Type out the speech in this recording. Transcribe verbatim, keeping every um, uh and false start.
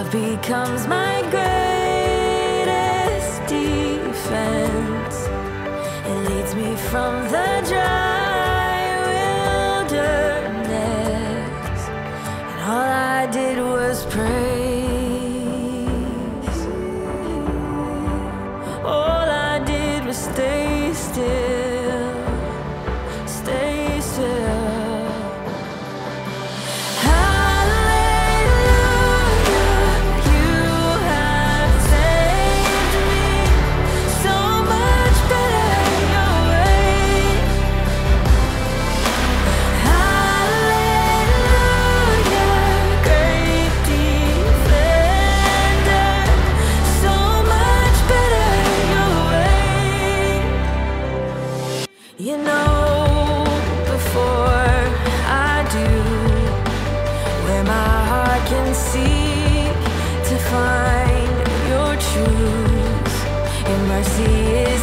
becomes my greatest defense. It leads me from the dry wilderness, and all I did was praise. All I did was stay still, stay still. You know, before I do, where my heart can seek to find your truth, and mercy is